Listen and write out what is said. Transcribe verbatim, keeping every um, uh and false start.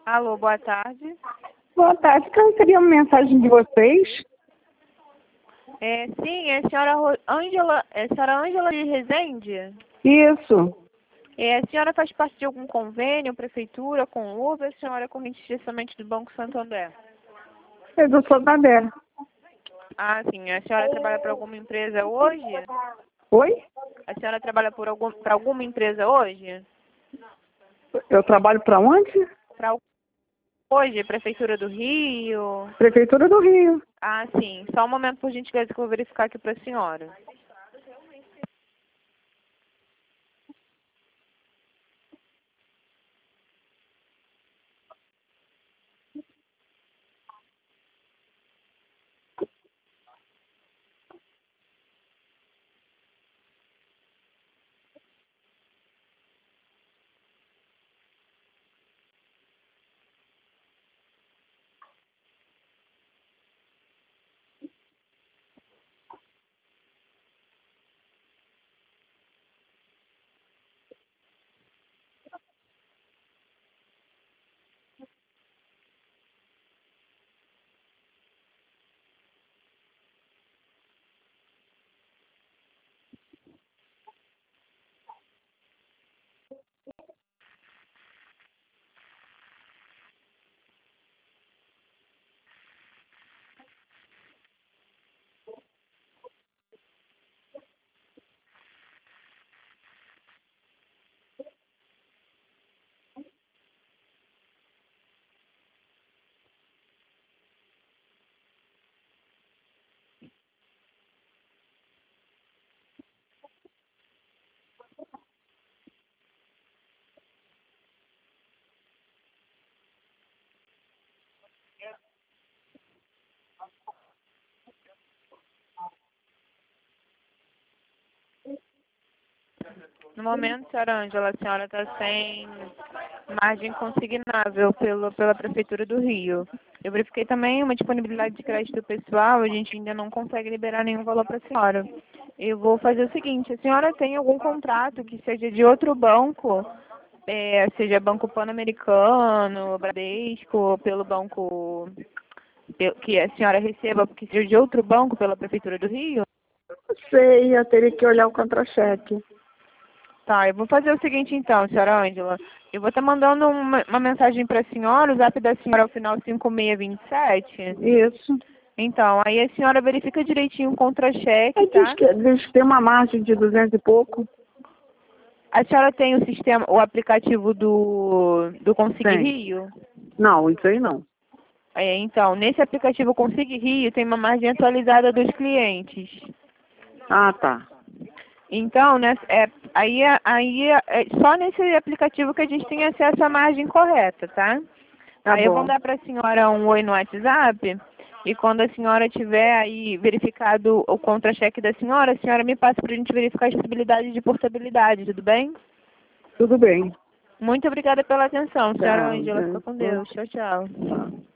Alô, boa tarde. Boa tarde, que eu recebi uma mensagem de vocês. É, sim, é a senhora Ro- Ângela, é a senhora Ângela de Rezende? Isso, É, a senhora faz parte de algum convênio, prefeitura, com o Uber, a senhora é corrente diretamente do Banco Santander? é do Santander. Ah, sim. A senhora trabalha para alguma empresa hoje? Oi? A senhora trabalha por algum, para alguma empresa hoje? Eu trabalho para onde? Para hoje, Prefeitura do Rio? Prefeitura do Rio. Ah, sim. Só um momento, por gentileza, que eu vou verificar aqui para a senhora. No momento, senhora Ângela, a senhora está sem margem consignável pelo, pela Prefeitura do Rio. Eu verifiquei também uma disponibilidade de crédito pessoal, a gente ainda não consegue liberar nenhum valor para a senhora. Eu vou fazer o seguinte, a senhora tem algum contrato que seja de outro banco, é, seja Banco Pan-Americano, Bradesco, pelo banco pe- que a senhora receba, que seja de outro banco pela Prefeitura do Rio? Sei, eu teria que olhar o contra-cheque. Tá, eu vou fazer o seguinte então, senhora Ângela. Eu vou estar mandando uma, uma mensagem para a senhora, o zap da senhora é o final cinco seis dois sete. Isso. Então, aí a senhora verifica direitinho o contra-cheque, Aí diz tá? que, diz que tem uma margem de duzentos e pouco. A senhora tem o sistema, o aplicativo do, do Consigue Tem. Rio? Não, isso aí não. É, então, nesse aplicativo Consigue Rio tem uma margem atualizada dos clientes. Ah, tá. Então, né, é, aí, é- aí é é só nesse aplicativo que a gente tem acesso à margem correta, tá? Tá Aí eu vou bom. dar para a senhora um oi no WhatsApp e quando a senhora tiver aí verificado o contra-cheque da senhora, a senhora me passa para a gente verificar as possibilidades de portabilidade, tudo bem? Tudo bem. Muito obrigada pela atenção, senhora Tchau. Ângela. Fica com Deus. Tchau, tchau. Tchau.